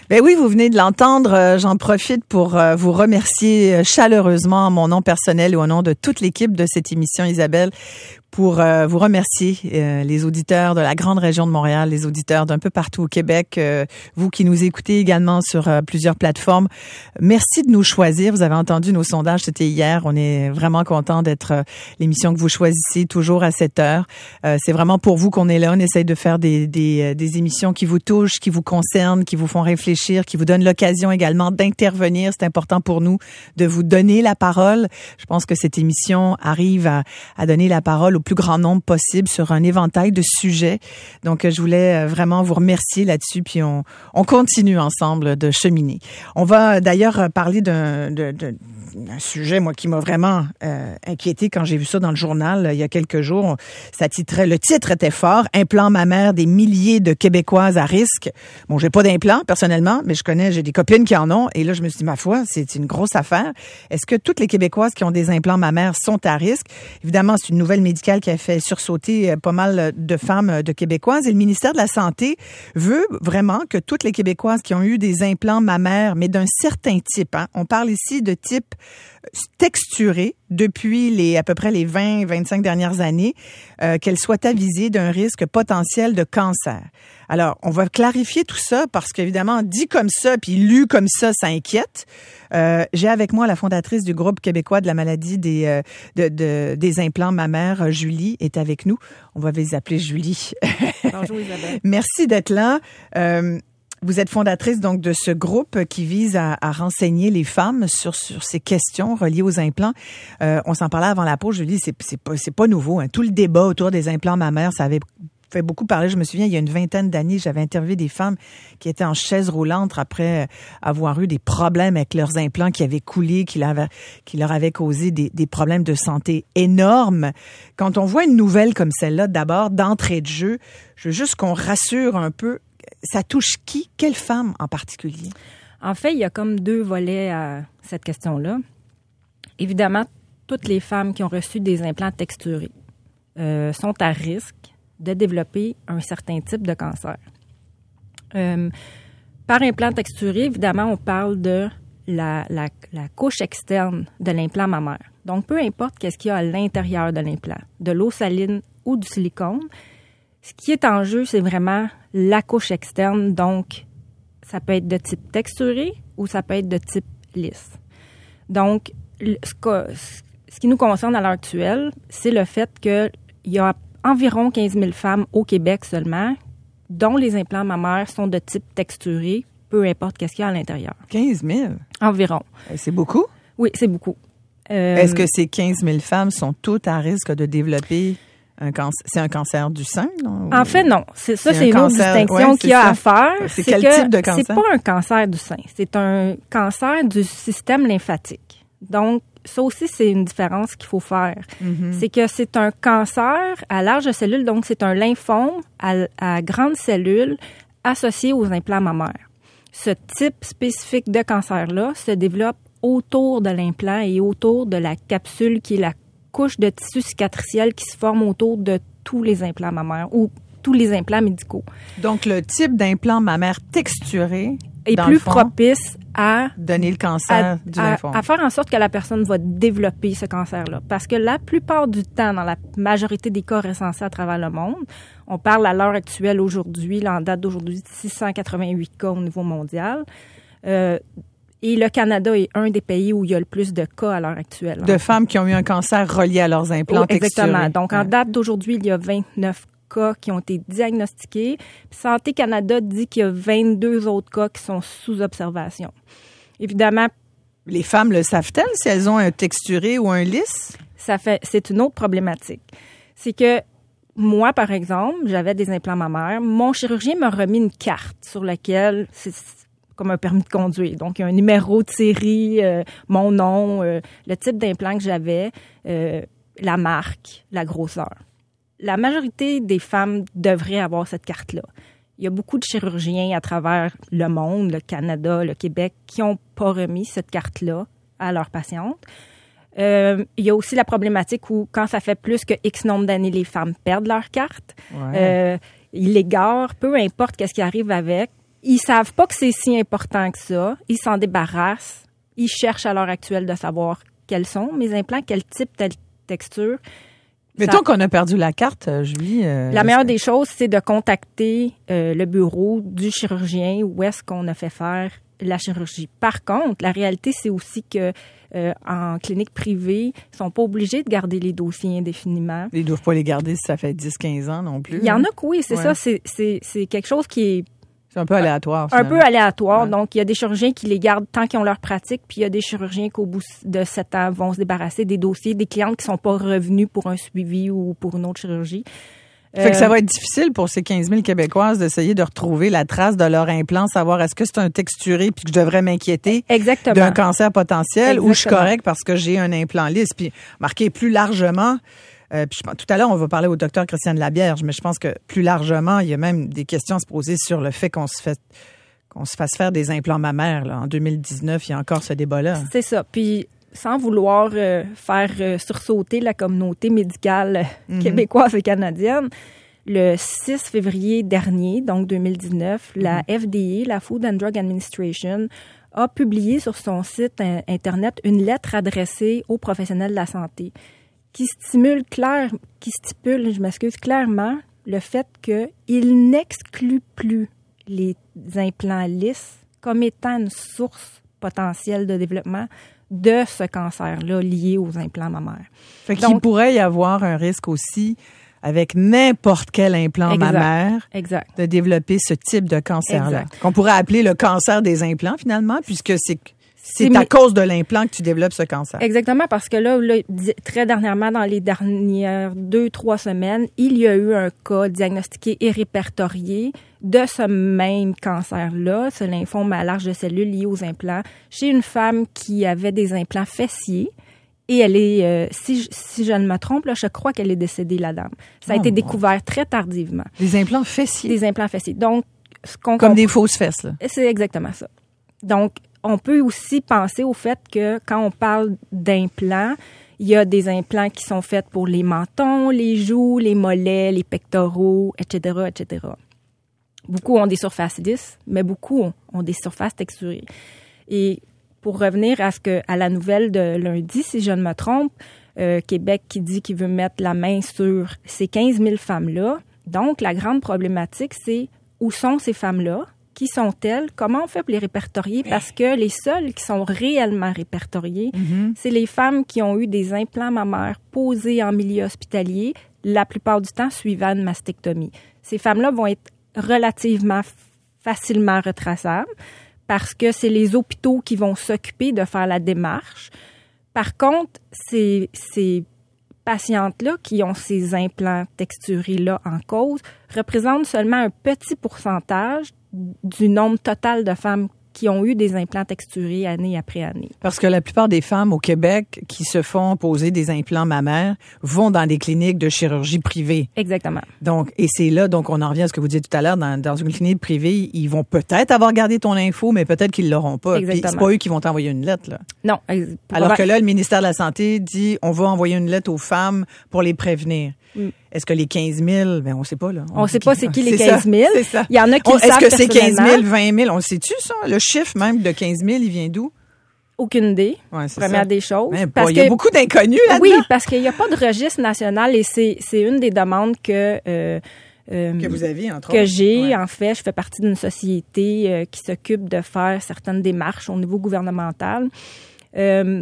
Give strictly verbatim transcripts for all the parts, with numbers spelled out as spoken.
Ben oui, vous venez de l'entendre. J'en profite pour vous remercier chaleureusement en mon nom personnel et au nom de toute l'équipe de cette émission, Isabelle, pour euh, vous remercier, euh, les auditeurs de la grande région de Montréal, les auditeurs d'un peu partout au Québec, euh, vous qui nous écoutez également sur euh, plusieurs plateformes. Merci de nous choisir. Vous avez entendu nos sondages, c'était hier. On est vraiment content d'être euh, l'émission que vous choisissez toujours à cette heure. Euh, c'est vraiment pour vous qu'on est là. On essaye de faire des, des, des émissions qui vous touchent, qui vous concernent, qui vous font réfléchir, qui vous donnent l'occasion également d'intervenir. C'est important pour nous de vous donner la parole. Je pense que cette émission arrive à, à donner la parole au plus grand nombre possible sur un éventail de sujets. Donc, je voulais vraiment vous remercier là-dessus, puis on, on continue ensemble de cheminer. On va d'ailleurs parler d'un, de, de, d'un sujet, moi, qui m'a vraiment euh, inquiété quand j'ai vu ça dans le journal il y a quelques jours. Ça titrait, le titre était fort, « Implant mammaire des milliers de Québécoises à risque ». Bon, j'ai pas d'implant, personnellement, mais je connais, j'ai des copines qui en ont, et là, je me suis dit, ma foi, c'est une grosse affaire. Est-ce que toutes les Québécoises qui ont des implants mammaires sont à risque? Évidemment, c'est une nouvelle médicale qui a fait sursauter pas mal de femmes de Québécoises. Et le ministère de la Santé veut vraiment que toutes les Québécoises qui ont eu des implants mammaires, mais d'un certain type, hein, on parle ici de type texturé depuis les à peu près les vingt à vingt-cinq dernières années, euh, qu'elles soient avisées d'un risque potentiel de cancer. Alors, on va clarifier tout ça parce qu'évidemment, dit comme ça, puis lu comme ça, ça inquiète. Euh, j'ai avec moi la fondatrice du groupe québécois de la maladie des euh, de, de, des implants mammaires, Julie, est avec nous. On va les appeler Julie. Bonjour Isabelle. Merci d'être là. Euh, Vous êtes fondatrice donc de ce groupe qui vise à, à renseigner les femmes sur sur ces questions reliées aux implants. Euh, on s'en parlait avant la pause, Julie, c'est c'est pas c'est pas nouveau. Hein. Tout le débat autour des implants mammaires, ça avait fait beaucoup parler. Je me souviens, il y a une vingtaine d'années, j'avais interviewé des femmes qui étaient en chaise roulante après avoir eu des problèmes avec leurs implants qui avaient coulé, qui leur avaient, qui leur avaient causé des, des problèmes de santé énormes. Quand on voit une nouvelle comme celle-là, d'abord, d'entrée de jeu, je veux juste qu'on rassure un peu. Ça touche qui? Quelle femme en particulier? En fait, il y a comme deux volets à cette question-là. Évidemment, toutes les femmes qui ont reçu des implants texturés euh, sont à risque de développer un certain type de cancer. Euh, par implant texturé, évidemment, on parle de la, la, la couche externe de l'implant mammaire. Donc, peu importe qu'est-ce qu'il y a à l'intérieur de l'implant, de l'eau saline ou du silicone, ce qui est en jeu, c'est vraiment la couche externe. Donc, ça peut être de type texturé ou ça peut être de type lisse. Donc, ce, que, ce qui nous concerne à l'heure actuelle, c'est le fait qu'il y a environ quinze mille femmes au Québec seulement dont les implants mammaires sont de type texturé, peu importe qu'est-ce qu'il y a à l'intérieur. quinze mille? Environ. C'est beaucoup? Oui, c'est beaucoup. Euh, Est-ce que ces quinze mille femmes sont toutes à risque de développer un cancer? C'est un cancer du sein, non? En fait, non. C'est, ça, c'est, c'est une cancer, autre distinction ouais, qu'il y a ça. à faire. C'est, c'est quel que type de cancer? C'est pas un cancer du sein. C'est un cancer du système lymphatique. Donc, ça aussi, c'est une différence qu'il faut faire. Mm-hmm. C'est que c'est un cancer à large cellule, donc c'est un lymphome à, à grandes cellules associé aux implants mammaires. Ce type spécifique de cancer-là se développe autour de l'implant et autour de la capsule qui est la couche de tissu cicatriciel qui se forme autour de tous les implants mammaires ou tous les implants médicaux. Donc, le type d'implant mammaire texturé est plus fond, propice à donner le cancer à, du à, lymphome. À faire en sorte que la personne va développer ce cancer-là. Parce que la plupart du temps, dans la majorité des cas recensés à travers le monde, on parle à l'heure actuelle aujourd'hui, là, en date d'aujourd'hui, de six cent quatre-vingt-huit cas au niveau mondial. Euh, Et le Canada est un des pays où il y a le plus de cas à l'heure actuelle. De femmes qui ont eu un cancer relié à leurs implants oh, texturés. Exactement. Donc, en date d'aujourd'hui, il y a vingt-neuf cas qui ont été diagnostiqués. Puis Santé Canada dit qu'il y a vingt-deux autres cas qui sont sous observation. Évidemment, les femmes le savent-elles si elles ont un texturé ou un lisse? Ça fait, c'est une autre problématique. C'est que moi, par exemple, j'avais des implants mammaires. Mon chirurgien m'a remis une carte sur laquelle c'est comme un permis de conduire. Donc, il y a un numéro de série, euh, mon nom, euh, le type d'implant que j'avais, euh, la marque, la grosseur. La majorité des femmes devraient avoir cette carte-là. Il y a beaucoup de chirurgiens à travers le monde, le Canada, le Québec, qui n'ont pas remis cette carte-là à leurs patientes. Euh, il y a aussi la problématique où, quand ça fait plus que X nombre d'années, les femmes perdent leur carte. Ouais. Euh, ils l'égarent, peu importe qu'est-ce qui arrive avec. ils savent pas que c'est si important que ça. Ils s'en débarrassent. Ils cherchent à l'heure actuelle de savoir quels sont mes implants, quel type, telle texture. Mettons ça, qu'on a perdu la carte, Julie. Euh, la meilleure des choses, c'est de contacter euh, le bureau du chirurgien où est-ce qu'on a fait faire la chirurgie. Par contre, la réalité, c'est aussi que euh, en clinique privée, ils sont pas obligés de garder les dossiers indéfiniment. Ils doivent pas les garder si ça fait dix quinze ans non plus. Il y en hein? a que oui, c'est ouais. ça. C'est, c'est, c'est quelque chose qui est... C'est un peu aléatoire. Finalement. Un peu aléatoire. Ouais. Donc, il y a des chirurgiens qui les gardent tant qu'ils ont leur pratique, puis il y a des chirurgiens qui, au bout de sept ans, vont se débarrasser des dossiers, des clientes qui sont pas revenues pour un suivi ou pour une autre chirurgie. Fait que ça va être difficile pour ces quinze mille Québécoises d'essayer de retrouver la trace de leur implant, savoir est-ce que c'est un texturé puis que je devrais m'inquiéter Exactement. d'un cancer potentiel Exactement. Ou je suis correct parce que j'ai un implant lisse. Puis marqué plus largement, euh, puis je, tout à l'heure on va parler au docteur Christiane Labierge, mais je pense que plus largement, il y a même des questions à se poser sur le fait qu'on se fait qu'on se fasse faire des implants mammaires. Là. En deux mille dix-neuf, il y a encore ce débat-là. C'est ça. Puis sans vouloir euh, faire euh, sursauter la communauté médicale mm-hmm. québécoise et canadienne, le six février dernier, donc deux mille dix-neuf, mm-hmm. la F D A, la Food and Drug Administration, a publié sur son site Internet une lettre adressée aux professionnels de la santé qui stimule clair, qui stipule, je m'excuse, clairement le fait qu'il n'exclut plus les implants lisses comme étant une source potentielle de développement de ce cancer-là lié aux implants mammaires. Fait qu'il Donc, pourrait y avoir un risque aussi avec n'importe quel implant exact, mammaire exact. de développer ce type de cancer-là. Exact. Qu'on pourrait appeler le cancer des implants finalement, puisque c'est c'est, c'est à cause de l'implant que tu développes ce cancer. Exactement, parce que là, là, très dernièrement, dans les dernières deux, trois semaines, il y a eu un cas diagnostiqué et répertorié de ce même cancer-là, ce lymphome à l'arche de cellules lié aux implants, chez une femme qui avait des implants fessiers. Et elle est, euh, si, si je ne me trompe, là, je crois qu'elle est décédée, la dame. Ça a oh été bon. découvert très tardivement. Des implants fessiers? Des implants fessiers. Donc, ce qu'on Comme comp- des fausses fesses, là. C'est exactement ça. Donc, on peut aussi penser au fait que quand on parle d'implants, il y a des implants qui sont faits pour les mentons, les joues, les mollets, les pectoraux, et cetera, et cetera. Beaucoup ont des surfaces lisses, mais beaucoup ont, ont des surfaces texturées. Et pour revenir à ce que à la nouvelle de lundi, si je ne me trompe, euh, Québec qui dit qu'il veut mettre la main sur ces quinze mille femmes-là. Donc, la grande problématique, c'est où sont ces femmes-là? Qui sont-elles? Comment on fait pour les répertorier? Parce que les seules qui sont réellement répertoriées, mm-hmm. c'est les femmes qui ont eu des implants mammaires posés en milieu hospitalier, la plupart du temps suivant une mastectomie. Ces femmes-là vont être relativement facilement retraçables parce que c'est les hôpitaux qui vont s'occuper de faire la démarche. Par contre, ces, ces patientes-là qui ont ces implants texturés-là en cause représentent seulement un petit pourcentage du nombre total de femmes qui ont eu des implants texturés année après année. Parce que la plupart des femmes au Québec qui se font poser des implants mammaires vont dans des cliniques de chirurgie privée. Exactement. Donc, et c'est là, donc on en revient à ce que vous disiez tout à l'heure, dans, dans une clinique privée, ils vont peut-être avoir gardé ton info, mais peut-être qu'ils l'auront pas. Puis c'est pas eux qui vont t'envoyer une lettre, là. Non. Alors que là, le ministère de la Santé dit, on va envoyer une lettre aux femmes pour les prévenir. Mm. Est-ce que les quinze mille, ben on sait pas là. On, on sait pas c'est qui les quinze mille. C'est ça. Il y en a qui on, le savent Est-ce que c'est quinze mille, vingt mille, on le sait-tu ça? Le chiffre même de quinze mille, il vient d'où? Aucune idée. Ouais, c'est Première ça. des choses. Mais parce il y a beaucoup d'inconnus là-dedans. Oui, parce qu'il n'y a pas de registre national et c'est c'est une des demandes que euh, euh, que vous avez entre que autres. j'ai ouais. en fait. Je fais partie d'une société euh, qui s'occupe de faire certaines démarches au niveau gouvernemental. Euh,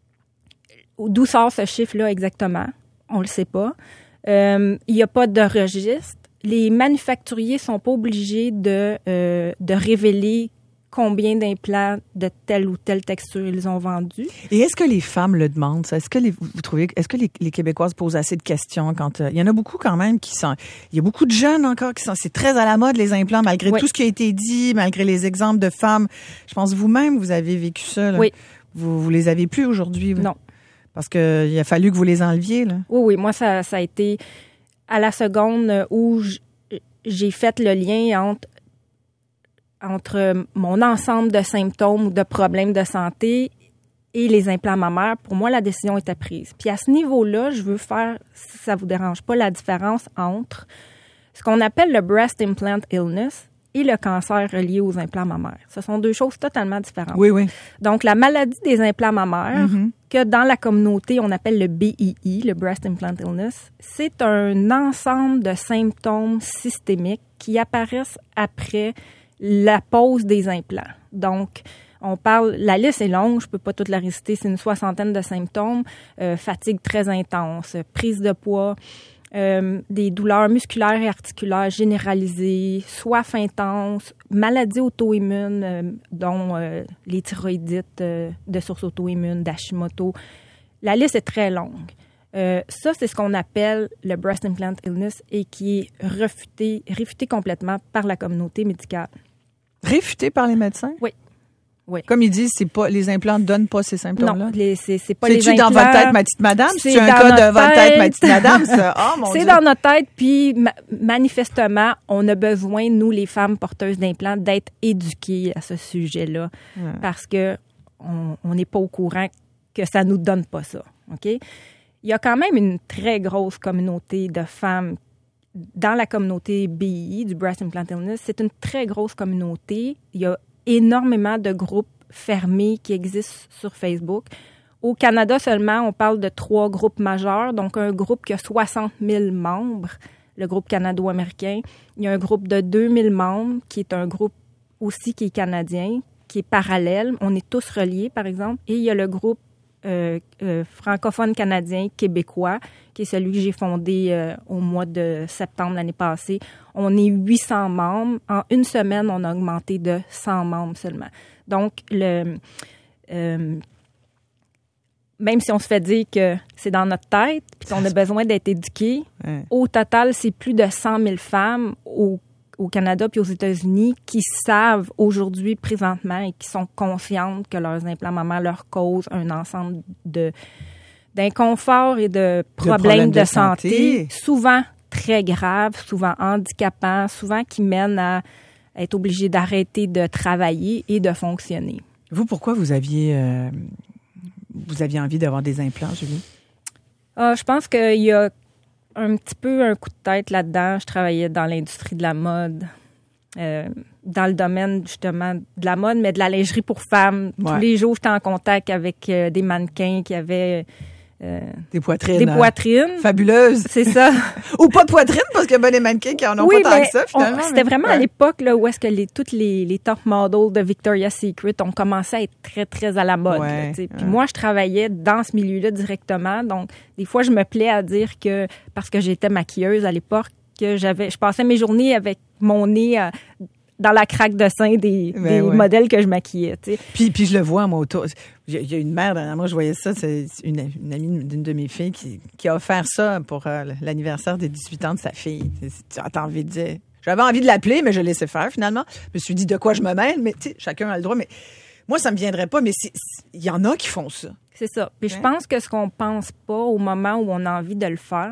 d'où sort ce chiffre-là exactement? On le sait pas. Euh, il n'y a pas de registre. Les manufacturiers sont pas obligés de euh, de révéler combien d'implants de telle ou telle texture ils ont vendu. Et est-ce que les femmes le demandent, ça? Est-ce que les, vous trouvez, est-ce que les, les Québécoises posent assez de questions quand euh, il y en a beaucoup quand même qui sont, il y a beaucoup de jeunes encore qui sont, c'est très à la mode les implants malgré oui. tout ce qui a été dit, malgré les exemples de femmes. Je pense vous-même vous avez vécu ça. Là. Oui. Vous vous les avez plus aujourd'hui. Vous? Non. Parce que il a fallu que vous les enleviez là. Oui, oui. Moi, ça, ça a été à la seconde où j'ai fait le lien entre entre mon ensemble de symptômes ou de problèmes de santé et les implants mammaires. Pour moi, la décision était prise. Puis à ce niveau-là, je veux faire, si ça vous dérange pas, la différence entre ce qu'on appelle le breast implant illness et le cancer relié aux implants mammaires. Ce sont deux choses totalement différentes. Oui, oui. Donc, la maladie des implants mammaires, Mm-hmm. que dans la communauté, on appelle le B I I, le Breast Implant Illness, c'est un ensemble de symptômes systémiques qui apparaissent après la pose des implants. Donc, on parle, la liste est longue, je peux pas toute la réciter, c'est une soixantaine de symptômes, euh, fatigue très intense, prise de poids, euh, des douleurs musculaires et articulaires généralisées, soif intense, maladies auto-immunes, euh, dont euh, les thyroïdites euh, de source auto-immune, d'Hashimoto. La liste est très longue. Euh, ça, c'est ce qu'on appelle le Breast Implant Illness et qui est refuté, réfuté complètement par la communauté médicale. Réfuté par les médecins? Oui. Oui. Comme ils disent, c'est pas, les implants ne donnent pas ces symptômes-là. Non, les, c'est, c'est pas les C'est-tu implants. dans votre tête, ma petite madame? C'est C'est un dans cas notre de votre tête, tête. ma petite madame, ça? Oh, mon C'est Dieu. dans notre tête, puis ma- manifestement, on a besoin, nous, les femmes porteuses d'implants, d'être éduquées à ce sujet-là, Ouais. parce que on on n'est pas au courant que ça nous donne pas ça, OK? Il y a quand même une très grosse communauté de femmes dans la communauté B I I, du Breast Implant Illness. C'est une très grosse communauté. Il y a énormément de groupes fermés qui existent sur Facebook. Au Canada seulement, on parle de trois groupes majeurs. Donc, un groupe qui a soixante mille membres, le groupe canado-américain. Il y a un groupe de deux mille membres, qui est un groupe aussi qui est canadien, qui est parallèle. On est tous reliés, par exemple. Et il y a le groupe euh, euh, francophone canadien québécois, qui est celui que j'ai fondé euh, au mois de septembre l'année passée. On est huit cents membres. En une semaine, on a augmenté de cent membres seulement. Donc, le, euh, même si on se fait dire que c'est dans notre tête puis qu'on a besoin d'être éduqués, Ouais. au total, c'est plus de cent mille femmes au, au Canada puis aux États-Unis qui savent aujourd'hui, présentement, et qui sont conscientes que leurs implants mammaires leur causent un ensemble de, d'inconfort et de problèmes de, problèmes de santé, santé. souvent très graves, souvent handicapants, souvent qui mènent à être obligé d'arrêter de travailler et de fonctionner. Vous, pourquoi vous aviez, euh, vous aviez envie d'avoir des implants, Julie? Ah, je pense qu'il y a un petit peu un coup de tête là-dedans. Je travaillais dans l'industrie de la mode, euh, dans le domaine justement de la mode, mais de la lingerie pour femmes. Ouais. Tous les jours, j'étais en contact avec euh, des mannequins qui avaient euh, Des poitrines. des euh, poitrines. Fabuleuses. C'est ça. Ou pas de poitrine, parce qu'il y a bien des mannequins qui en ont Oui, pas tant mais que ça, finalement. on- c'était mais- vraiment ouais. à l'époque là, où est-ce que les, toutes les, les top models de Victoria's Secret ont commencé à être très, très à la mode. Ouais, là, tu sais. Puis ouais. moi, je travaillais dans ce milieu-là directement. Donc, des fois, je me plais à dire que, parce que j'étais maquilleuse à l'époque, que j'avais, je passais mes journées avec mon nez à- dans la craque de sein des, Ben des ouais. modèles que je maquillais. Tu sais. Puis, puis je le vois, moi, autour. Il y a- il y a une mère, dernièrement, je voyais ça, c'est une, une amie d'une de mes filles qui, qui a offert ça pour euh, l'anniversaire des dix-huit ans de sa fille. Tu as envie de dire... J'avais envie de l'appeler, mais je laissais faire, finalement. Je me suis dit, de quoi je me mêle? Mais, tu sais, chacun a le droit. Mais moi, ça me viendrait pas, mais c'est- c'est- il y en a qui font ça. C'est ça. Puis je Ouais. pense que ce qu'on pense pas au moment où on a envie de le faire,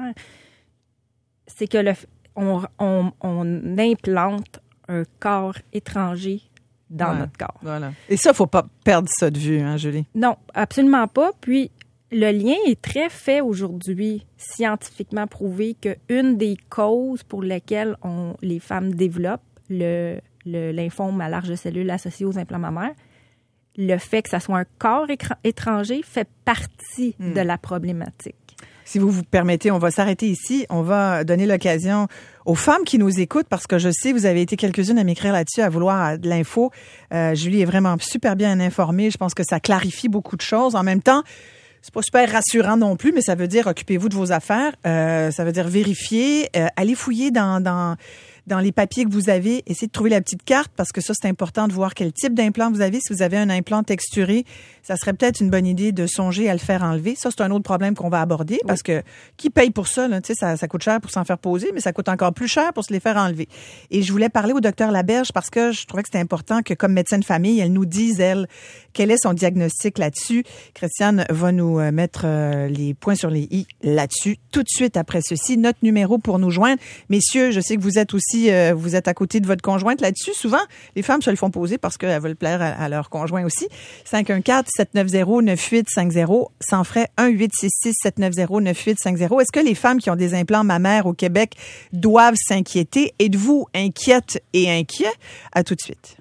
c'est que le, f- on, on, on implante un corps étranger dans Ouais. notre corps. Voilà. Et ça, faut pas perdre ça de vue, hein, Julie? Non, absolument pas. Puis le lien est très fait aujourd'hui, scientifiquement prouvé, qu'une des causes pour lesquelles on, les femmes développent le, le lymphome à large cellule associé aux implants mammaires, le fait que ça soit un corps écra- étranger fait partie Hmm. de la problématique. Si vous vous permettez, on va s'arrêter ici. On va donner l'occasion aux femmes qui nous écoutent, parce que je sais, vous avez été quelques-unes à m'écrire là-dessus, à vouloir de l'info. Euh, Julie est vraiment super bien informée. Je pense que ça clarifie beaucoup de choses. En même temps, c'est pas super rassurant non plus, mais ça veut dire occupez-vous de vos affaires. Euh, ça veut dire vérifier, euh, allez fouiller dans, dans, dans les papiers que vous avez. Essayez de trouver la petite carte, parce que ça, c'est important de voir quel type d'implant vous avez. Si vous avez un implant texturé, ça serait peut-être une bonne idée de songer à le faire enlever. Ça, c'est un autre problème qu'on va aborder, parce que qui paye pour ça? Là? Tu sais, ça, ça coûte cher pour s'en faire poser, mais ça coûte encore plus cher pour se les faire enlever. Et je voulais parler au docteur Laberge, parce que je trouvais que c'était important que, comme médecin de famille, elle nous dise, elle, quel est son diagnostic là-dessus. Christiane va nous euh, mettre euh, les points sur les i là-dessus tout de suite après ceci. Notre numéro pour nous joindre. Messieurs, je sais que vous êtes aussi si euh, vous êtes à côté de votre conjointe là-dessus. Souvent, les femmes se le font poser parce qu'elles veulent plaire à, à leur conjoint aussi. cinq un quatre, sept neuf zéro, neuf huit cinq zéro, sans frais, un huit six six, sept neuf zéro, neuf huit cinq zéro. Est-ce que les femmes qui ont des implants mammaires au Québec doivent s'inquiéter? Êtes-vous inquiète et inquiet? À tout de suite.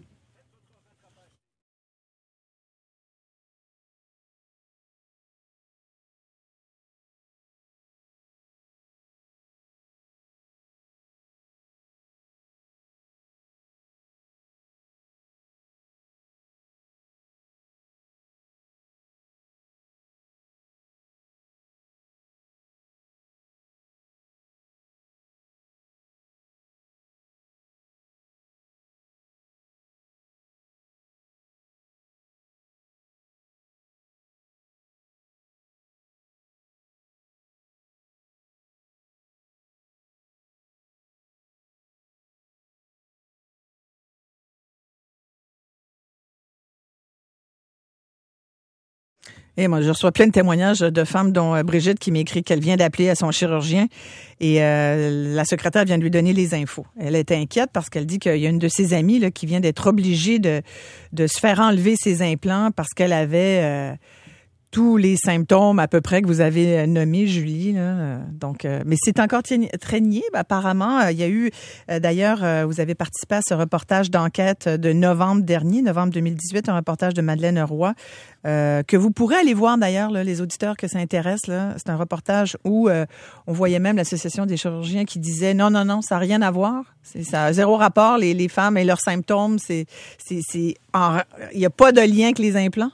Et moi, je reçois plein de témoignages de femmes, dont euh, Brigitte qui m'écrit qu'elle vient d'appeler à son chirurgien et euh, la secrétaire vient de lui donner les infos. Elle est inquiète parce qu'elle dit qu'il y a une de ses amies là, qui vient d'être obligée de, de se faire enlever ses implants parce qu'elle avait euh, tous les symptômes à peu près que vous avez nommés, Julie. Là. Donc, euh, mais c'est encore très nié. Apparemment, il y a eu, euh, d'ailleurs, euh, vous avez participé à ce reportage d'enquête de novembre dernier, novembre deux mille dix-huit, un reportage de Madeleine Roy, euh, que vous pourrez aller voir d'ailleurs, là, les auditeurs que ça intéresse. Là. C'est un reportage où euh, on voyait même l'Association des chirurgiens qui disait non, non, non, ça n'a rien à voir. C'est, ça a zéro rapport, les, les femmes et leurs symptômes. C'est, c'est, c'est en, il n'y a pas de lien avec les implants.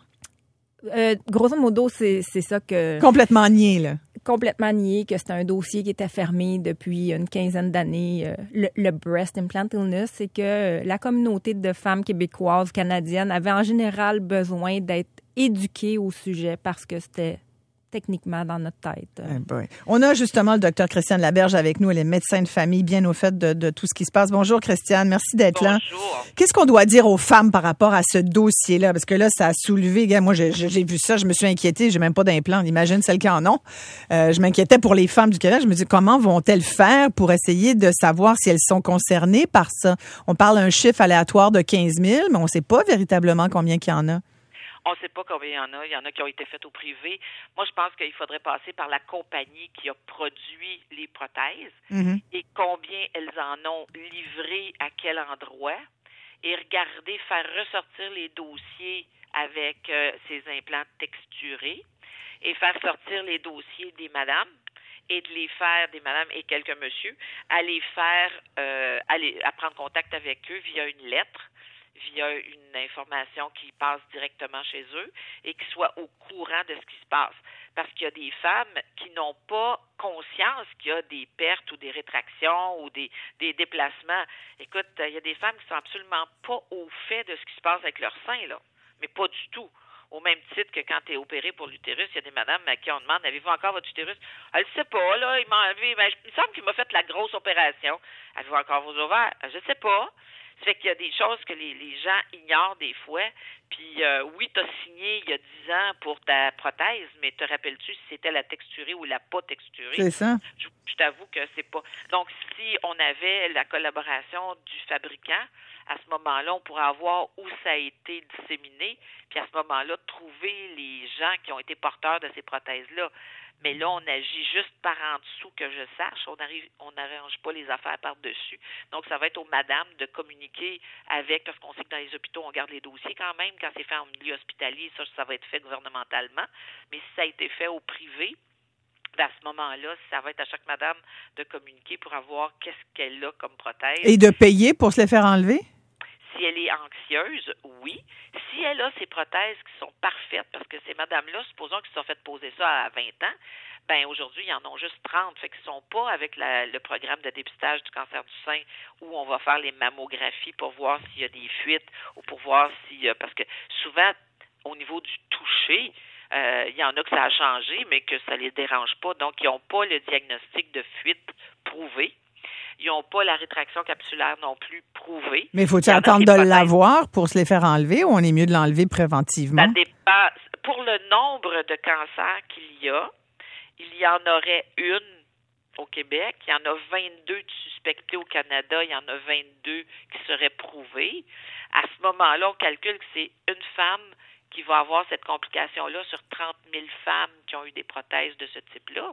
Euh, grosso modo, c'est, c'est ça que... Complètement nié, là. Complètement nié, que c'est un dossier qui était fermé depuis une quinzaine d'années. Le, le Breast Implant Illness, c'est que la communauté de femmes québécoises, canadiennes, avait en général besoin d'être éduquées au sujet parce que c'était techniquement dans notre tête. Eh ben, on a justement le docteur Christiane Laberge avec nous. Elle est médecin de famille, bien au fait de, de tout ce qui se passe. Bonjour Christiane, merci d'être Bonjour. là. Qu'est-ce qu'on doit dire aux femmes par rapport à ce dossier-là? Parce que là, ça a soulevé, gars, moi j'ai, j'ai vu ça, je me suis inquiétée, j'ai même pas d'implant. Imagine celles qui en ont. Euh, je m'inquiétais pour les femmes du Québec. Je me dis, comment vont-elles faire pour essayer de savoir si elles sont concernées par ça? On parle d'un chiffre aléatoire de quinze mille, mais on ne sait pas véritablement combien qu'il y en a. On ne sait pas combien il y en a. Il y en a qui ont été faites au privé. Moi, je pense qu'il faudrait passer par la compagnie qui a produit les prothèses mm-hmm. et combien elles en ont livré à quel endroit et regarder, faire ressortir les dossiers avec euh, ces implants texturés et faire sortir les dossiers des madames et de les faire, des madames et quelques messieurs, à les faire, euh, à, les, à prendre contact avec eux via une lettre, via une information qui passe directement chez eux et qui soit au courant de ce qui se passe. Parce qu'il y a des femmes qui n'ont pas conscience qu'il y a des pertes ou des rétractions ou des, des déplacements. Écoute, il y a des femmes qui sont absolument pas au fait de ce qui se passe avec leur sein, là. Mais pas du tout. Au même titre que quand tu es opéré pour l'utérus, il y a des madames à qui on demande, avez-vous encore votre utérus? Elle ne sait pas, là, il m'a enlevé, ben, il me semble qu'il m'a fait la grosse opération. Avez-vous encore vos ovaires? Je ne sais pas. Ça fait qu'il y a des choses que les, les gens ignorent des fois. Puis euh, oui, tu as signé il y a dix ans pour ta prothèse, mais te rappelles-tu si c'était la texturée ou la pas texturée? C'est ça. Je, je t'avoue que c'est pas. Donc, si on avait la collaboration du fabricant, à ce moment-là, on pourrait avoir où ça a été disséminé, puis à ce moment-là, trouver les gens qui ont été porteurs de ces prothèses-là. Mais là, on agit juste par en dessous, que je sache. On arrive, on n'arrange pas les affaires par-dessus. Donc, ça va être aux madames de communiquer avec, parce qu'on sait que dans les hôpitaux, on garde les dossiers quand même. Quand c'est fait en milieu hospitalier, ça, ça va être fait gouvernementalement. Mais si ça a été fait au privé, à ce moment-là, ça va être à chaque madame de communiquer pour avoir qu'est-ce qu'elle a comme prothèse. Et de payer pour se les faire enlever? Si elle est anxieuse, oui. Si elle a ses prothèses qui sont parfaites, parce que ces madames-là, supposons qu'ils se sont fait poser ça à vingt ans, ben aujourd'hui, ils en ont juste trente. Fait qu'ils ne sont pas avec la, le programme de dépistage du cancer du sein où on va faire les mammographies pour voir s'il y a des fuites ou pour voir si... Parce que souvent, au niveau du toucher, euh, il y en a que ça a changé, mais que ça ne les dérange pas. Donc, ils n'ont pas le diagnostic de fuite prouvé. Ils n'ont pas la rétraction capsulaire non plus prouvée. Mais faut-il attendre de l'avoir pour se les faire enlever ou on est mieux de l'enlever préventivement? Ça dépend. Pour le nombre de cancers qu'il y a, il y en aurait une au Québec. Il y en a vingt-deux de suspectés suspectés au Canada, il y en a vingt-deux qui seraient prouvés. À ce moment-là, on calcule que c'est une femme qui va avoir cette complication-là sur trente mille femmes qui ont eu des prothèses de ce type-là.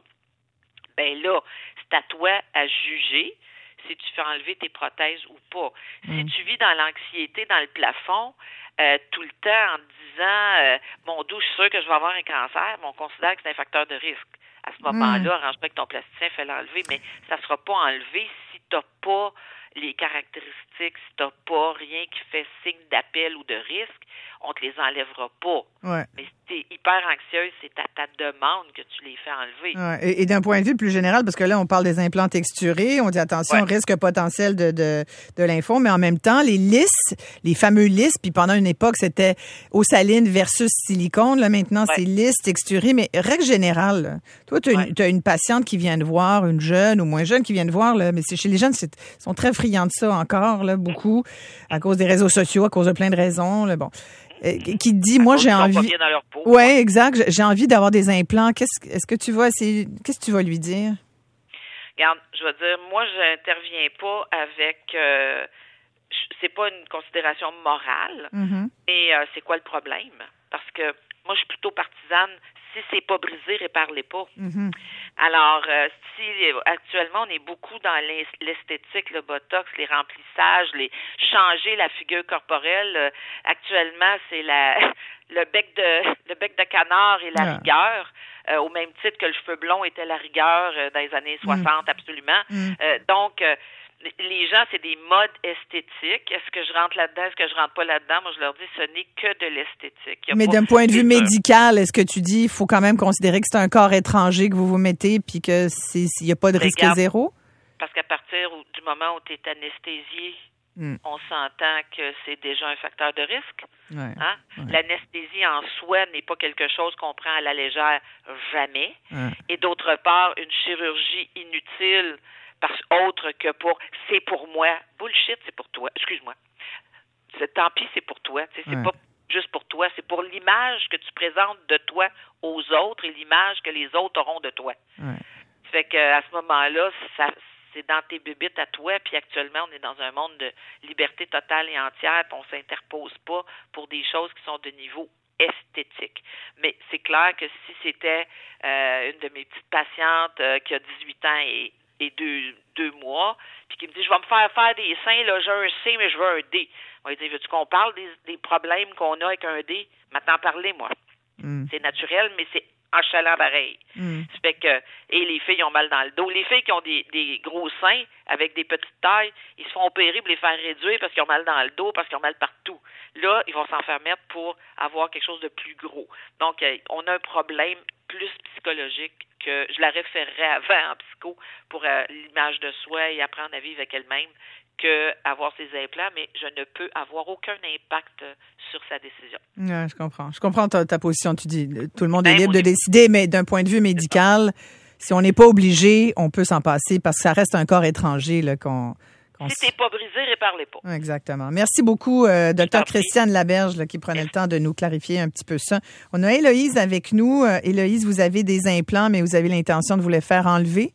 Ben là, c'est à toi à juger si tu fais enlever tes prothèses ou pas. Mmh. Si tu vis dans l'anxiété, dans le plafond, euh, tout le temps en te disant euh, « Mon Dieu, je suis sûr que je vais avoir un cancer », mais on considère que c'est un facteur de risque. À ce moment-là, mmh. arrange-toi avec ton plasticien, fais l'enlever, mais ça ne sera pas enlevé si tu n'as pas les caractéristiques, si tu n'as pas rien qui fait signe d'appel ou de risque, on ne te les enlèvera pas. Ouais. Mais si tu es hyper anxieuse, c'est à ta demande que tu les fais enlever. Ouais. Et, et d'un point de vue plus général, parce que là, on parle des implants texturés, on dit attention, ouais. risque potentiel de, de, de l'info, mais en même temps, les lisses, les fameux lisses, puis pendant une époque, c'était ossaline versus silicone. Là, maintenant, ouais. c'est lisse, texturé, mais règle générale, là, toi, tu as ouais. une, une patiente qui vient te voir, une jeune ou moins jeune qui vient te voir, là, mais c'est, chez les jeunes, ils sont très friands de ça encore, là, beaucoup, à cause des réseaux sociaux, à cause de plein de raisons. Là, bon. Euh, qui te dit, à moi, j'ai envie. Oui, exact. J'ai envie d'avoir des implants. Qu'est-ce, est-ce que tu vas essayer, qu'est-ce que tu vas lui dire? Regarde, je vais dire, moi, je n'interviens pas avec. Euh, c'est pas une considération morale, mm-hmm. mais euh, c'est quoi le problème? Parce que moi, je suis plutôt partisane. Si c'est pas brisé, répare-les pas. Mm-hmm. Alors, euh, si actuellement, on est beaucoup dans l'esthétique, le botox, les remplissages, les changer la figure corporelle. Euh, actuellement, c'est la le bec de le bec de canard et la yeah. rigueur, euh, au même titre que le cheveu blond était la rigueur euh, dans les années soixante, mm. absolument. Mm. Euh, donc euh, les gens, c'est des modes esthétiques. Est-ce que je rentre là-dedans? Est-ce que je rentre pas là-dedans? Moi, je leur dis, ce n'est que de l'esthétique. Mais d'un point de vue médical, est-ce que tu dis, il faut quand même considérer que c'est un corps étranger que vous vous mettez puis que c'est, s'il n'y a pas de risque Regarde, zéro? Parce qu'à partir du moment où tu es anesthésié, mm. on s'entend que c'est déjà un facteur de risque. Ouais, hein? ouais. L'anesthésie en soi n'est pas quelque chose qu'on prend à la légère, jamais. Ouais. Et d'autre part, une chirurgie inutile parce autre que pour c'est pour moi. Bullshit, c'est pour toi. Excuse-moi. C'est, tant pis, c'est pour toi. C'est ouais. pas juste pour toi. C'est pour l'image que tu présentes de toi aux autres et l'image que les autres auront de toi. Ouais. Fait que à ce moment-là, ça, c'est dans tes bébites à toi. Puis actuellement, on est dans un monde de liberté totale et entière. Puis on s'interpose pas pour des choses qui sont de niveau esthétique. Mais c'est clair que si c'était euh, une de mes petites patientes euh, qui a dix-huit ans et et deux, deux mois, puis qui me dit, je vais me faire faire des seins, là, j'ai un C, mais je veux un D. On va lui dire, veux-tu qu'on parle des, des problèmes qu'on a avec un D? Maintenant, parlez-moi. Mm. C'est naturel, mais c'est enchalant pareil. Mm. Ça fait que, et les filles ont mal dans le dos. Les filles qui ont des, des gros seins avec des petites tailles, ils se font opérer pour les faire réduire parce qu'ils ont mal dans le dos, parce qu'ils ont mal partout. Là, ils vont s'en faire mettre pour avoir quelque chose de plus gros. Donc, euh, on a un problème plus psychologique que je la référerais avant en psycho pour euh, l'image de soi et apprendre à vivre avec elle-même que avoir ses implants, mais je ne peux avoir aucun impact sur sa décision. Ouais, je comprends. Je comprends ta, ta position. Tu dis, tout le monde ben, est libre de décider, mais d'un point de vue médical, si on n'est pas obligé, on peut s'en passer parce que ça reste un corps étranger là, qu'on... qu'on si t'es pas brisé, répare-les pas. Exactement. Merci beaucoup, euh, docteur Christiane Laberge, là, qui prenait Merci. le temps de nous clarifier un petit peu ça. On a Héloïse avec nous. Euh, Héloïse, vous avez des implants, mais vous avez l'intention de vous les faire enlever?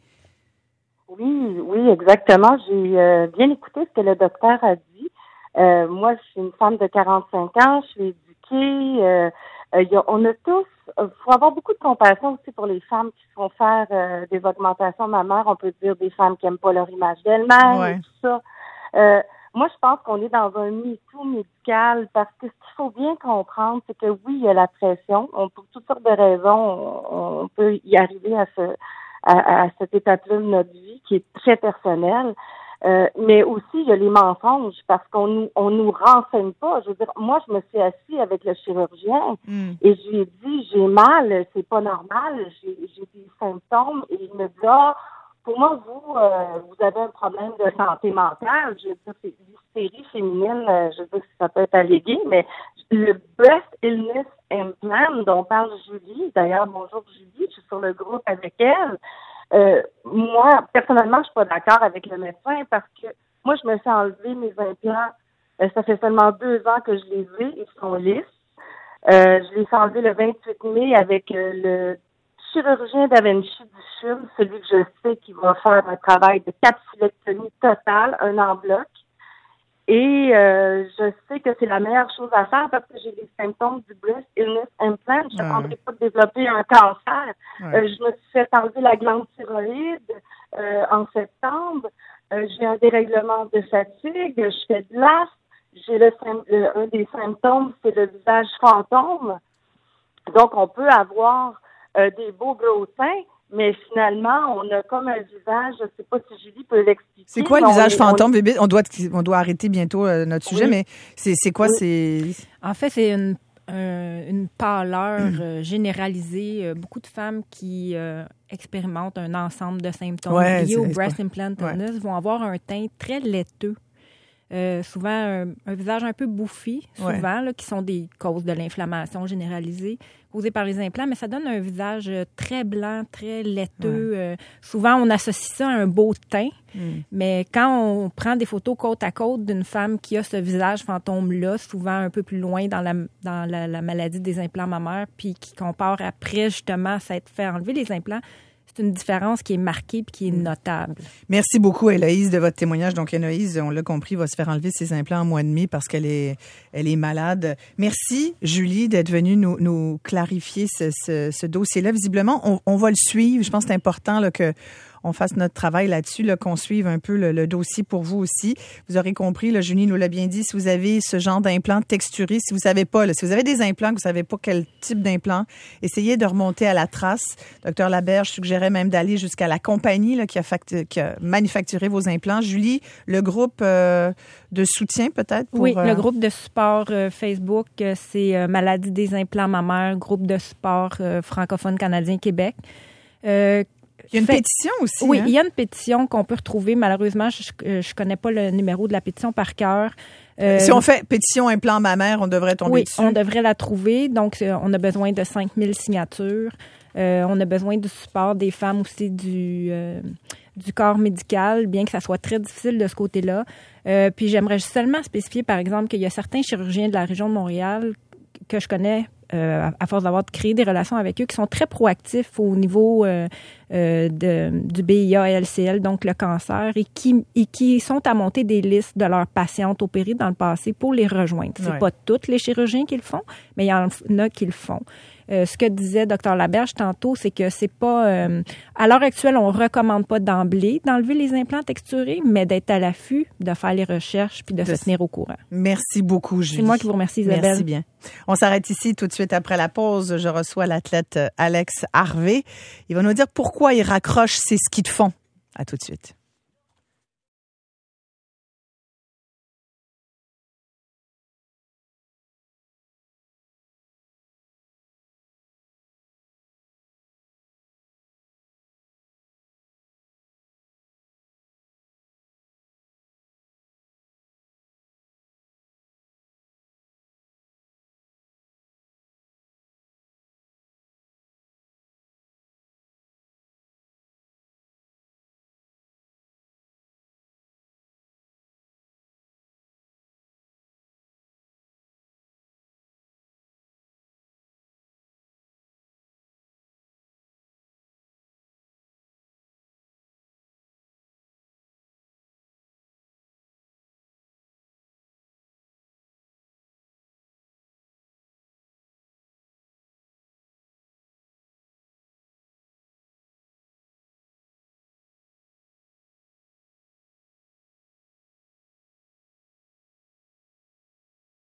Oui, oui, exactement. J'ai euh, bien écouté ce que le docteur a dit. Euh, moi, je suis une femme de quarante-cinq ans, je suis éduquée. Euh, euh, y a, on a tous, il faut avoir beaucoup de compassion aussi pour les femmes qui se font faire euh, des augmentations mammaires. On peut dire des femmes qui n'aiment pas leur image d'elles-mêmes ouais. et tout ça. Euh, moi, je pense qu'on est dans un MeToo médical parce que ce qu'il faut bien comprendre, c'est que oui, il y a la pression. On, pour toutes sortes de raisons, on, on peut y arriver à ce À, à cette étape-là de notre vie qui est très personnelle. Euh, mais aussi, il y a les mensonges parce qu'on nous, on nous renseigne pas. Je veux dire, moi, je me suis assise avec le chirurgien mm. et je lui ai dit, j'ai mal, c'est pas normal, j'ai, j'ai des symptômes et il me dit, ah, pour moi, vous, euh, vous avez un problème de santé mentale. Je veux dire, c'est l'hystérie féminine, euh, je veux dire, ça peut être allégué, mais le Breast Illness Implant dont parle Julie, d'ailleurs, bonjour Julie, je suis sur le groupe avec elle. Euh, moi, personnellement, je suis pas d'accord avec le médecin parce que moi, je me suis enlevé mes implants. Euh, ça fait seulement deux ans que je les ai, ils sont lisses. Euh, je les ai enlevés le vingt-huit mai avec euh, le chirurgien Da Vinci du CHUM, celui que je sais qui va faire un travail de capsulectomie totale, un en bloc. Et euh, je sais que c'est la meilleure chose à faire parce que j'ai les symptômes du breast illness implant. Je ne ouais. pas de développer un cancer. Ouais. Euh, je me suis fait enlever la glande thyroïde euh, en septembre. Euh, j'ai un dérèglement de fatigue. Je fais de l'asthme. J'ai le, le un des symptômes, c'est le visage fantôme. Donc, on peut avoir euh, des beaux gros seins, mais finalement, on a comme un visage, je ne sais pas si Julie peut l'expliquer. C'est quoi le visage est, fantôme, bébé? On doit, on doit arrêter bientôt euh, notre sujet, oui. mais c'est, c'est quoi? Oui. C'est... En fait, c'est une, euh, une pâleur euh, généralisée. Euh, beaucoup de femmes qui euh, expérimentent un ensemble de symptômes ouais, liés au breast pas... implant illness ouais. vont avoir un teint très laiteux. Euh, souvent, un, un visage un peu bouffi, souvent, ouais. là, qui sont des causes de l'inflammation généralisée causée par les implants, mais ça donne un visage très blanc, très laiteux. Ouais. Euh, souvent, on associe ça à un beau teint, mm. mais quand on prend des photos côte à côte d'une femme qui a ce visage fantôme-là, souvent un peu plus loin dans la, dans la, la maladie des implants mammaires, puis qui compare après, justement, s'être fait enlever les implants, c'est une différence qui est marquée et qui est notable. Merci beaucoup, Héloïse, de votre témoignage. Donc, Héloïse, on l'a compris, va se faire enlever ses implants en mois et demi parce qu'elle est, elle est malade. Merci, Julie, d'être venue nous, nous clarifier ce, ce, ce dossier-là. Visiblement, on, on va le suivre. Je pense que c'est important là, que on fasse notre travail là-dessus, là, qu'on suive un peu le, le dossier pour vous aussi. Vous aurez compris, là, Julie nous l'a bien dit, si vous avez ce genre d'implant texturé, si vous savez pas, là, si vous avez des implants, que vous savez pas quel type d'implant, essayez de remonter à la trace. Docteur Laberge suggérait même d'aller jusqu'à la compagnie là, qui, a factu- qui a manufacturé vos implants. Julie, le groupe euh, de soutien peut-être? Pour, oui, euh... le groupe de support euh, Facebook, euh, c'est euh, Maladie des implants mammaires, groupe de support euh, francophone canadien Québec. Euh, Il y a une fait, pétition aussi. Oui, hein? il y a une pétition qu'on peut retrouver. Malheureusement, je ne connais pas le numéro de la pétition par cœur. Euh, si on fait pétition implant mammaire, on devrait tomber oui, dessus. Oui, on devrait la trouver. Donc, on a besoin de cinq mille signatures. Euh, on a besoin du support des femmes aussi du, euh, du corps médical, bien que ça soit très difficile de ce côté-là. Euh, puis, j'aimerais seulement spécifier, par exemple, qu'il y a certains chirurgiens de la région de Montréal que je connais, Euh, à force d'avoir créé des relations avec eux, qui sont très proactifs au niveau euh, euh, de, du B I A et L C L, donc le cancer, et qui, et qui sont à monter des listes de leurs patientes opérées dans le passé pour les rejoindre. C'est ouais. pas tous les chirurgiens qui le font, mais il y en a qui le font. Euh, ce que disait Dr Laberge tantôt, c'est que c'est pas... Euh, à l'heure actuelle, on recommande pas d'emblée d'enlever les implants texturés, mais d'être à l'affût, de faire les recherches puis de, de se tenir au courant. Merci beaucoup, Julie. C'est moi qui vous remercie, Isabelle. Merci bien. On s'arrête ici tout de suite après la pause. Je reçois l'athlète Alex Harvey. Il va nous dire pourquoi il raccroche ses skis de fond. À tout de suite.